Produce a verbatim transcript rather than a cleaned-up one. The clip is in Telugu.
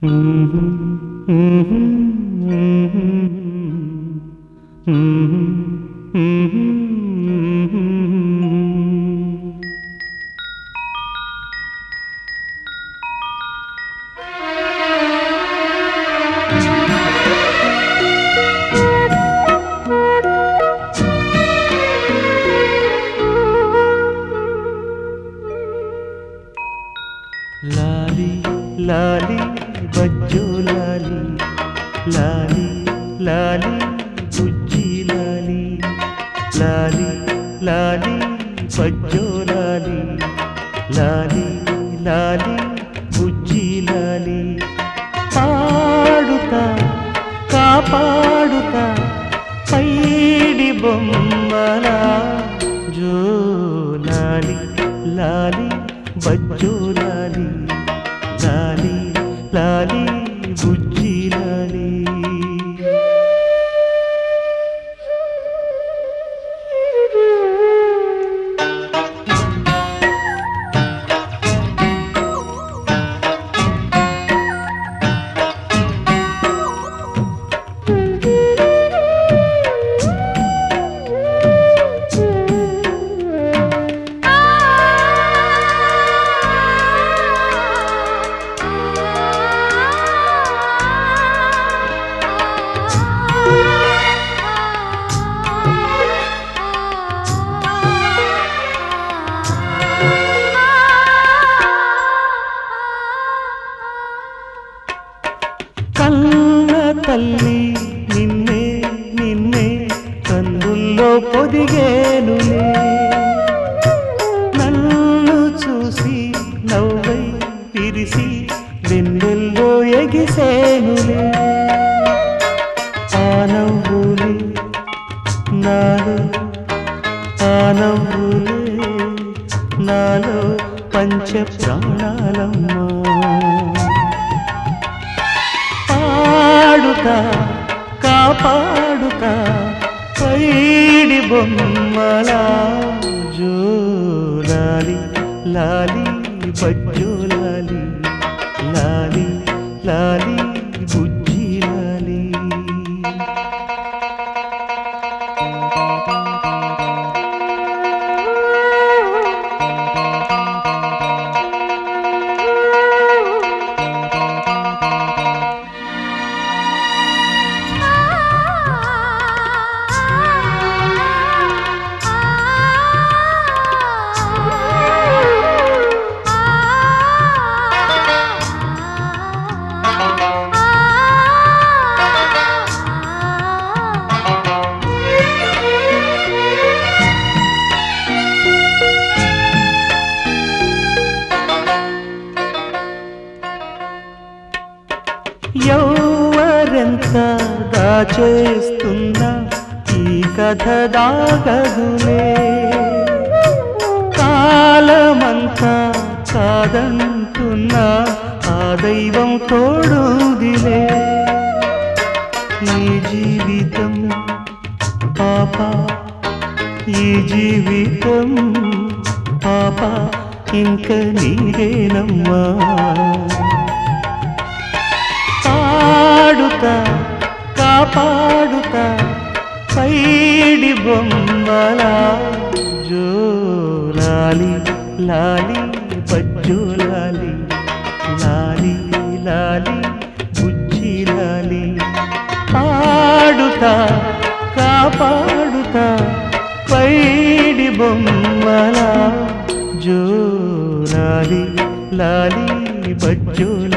లాలి లాలి బజ్జో లాలి లాలి లాలి బుజ్జి లాలి లాలి లాలి బజ్జో లాలి లాలి లాలి బుజ్జి లాలి పాడుతా కాపాడుతా పైడి బొమ్మలా జో లాలి లాలి బజ్జో లాలి లాలి లాలి బుజ్జి లాలి కన్న తల్లి నిన్నే నిన్నే కన్నుల్లో పొదిగేనులే నన్ను చూసి నవ్వై విరిసి వెన్నెల్లో ఎగిసేనులే ఆ నవ్వులే నాలో ఆ నవ్వులే నాలో పంచ ప్రాణాలమ్మా పాడుతా కాపాడుతా పైడి బొమ్మలా జో లాలి లాలి బజ్జో లాలి లాలి లాలి బుజ్జి లాలి ఎవరెంత దాచేస్తున్నా ఈ కథ దాగదులే కాలమంతా కాదంటున్నా ఆ దైవం తోడుదిలే ఈ జీవితం పాప ఈ జీవితం పాప ఇంక నీదేనమ్మా పాడుతా కాపాడుతా పైడి బొమ్మలా జో లాలి లాలి బజ్జో లాలి లాలి లాలి బుజ్జి లాలి పాడుతా కాపాడుతా పైడి బొమ్మలా జో లాలి లాలి బజ్జో